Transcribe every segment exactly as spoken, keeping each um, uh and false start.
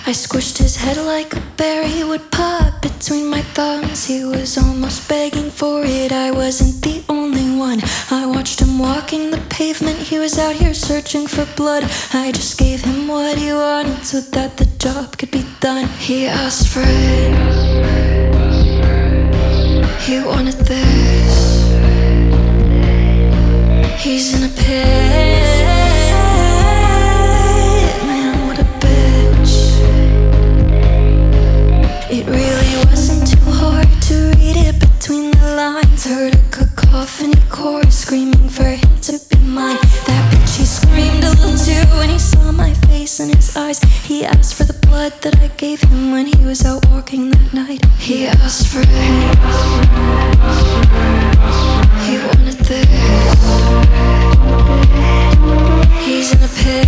I squished his head like a berry would pop between my thumbs. He was almost begging for it, I wasn't the only one. I watched him walking the pavement, he was out here searching for blood. I just gave him what he wanted so that the job could be done. He asked for it, he wanted this. He's in a pit, man, what a bitch. It really wasn't too hard to read it between the lines. Heard a cacophony chorus screaming for him to be mine. That bitch, he screamed a little too when he saw my face and his eyes. He asked for the blood that I gave him when he was out walking that night. He asked for it, he wanted this. He's in a pit,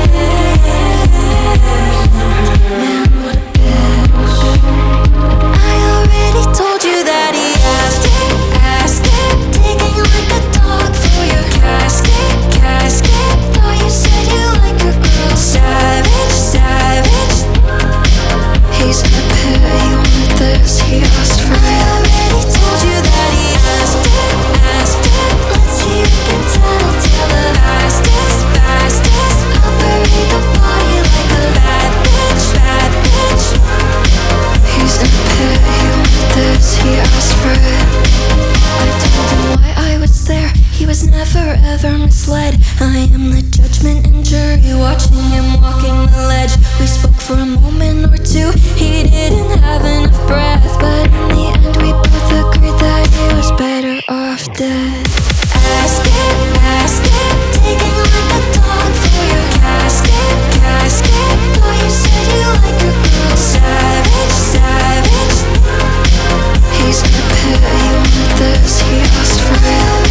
man, what a bitch. I already told you that he asked it, asked it, digging like a dog for your casket, casket. Thought you said you like a girl, savage, savage. He's in a pit, he wanted this, he asked for it. I already told you that he asked it, asked it. Let's see if you can tell, tell the fastest, fastest. I'll bury the body like a bad bitch, bad bitch. He's in a pit, he wanted this, he asked for it. I told him why I was there, he was never ever misled. I am the judgment and jury, watching him walking the ledge. We spoke for a moment or two, he didn't have enough breath, but in the end we both agreed that he was better off dead. Ask it, ask it, digging like a dog for your casket, casket. Thought you said you like a girl, savage, savage. He's in a pit, he wanted this, he asked for it.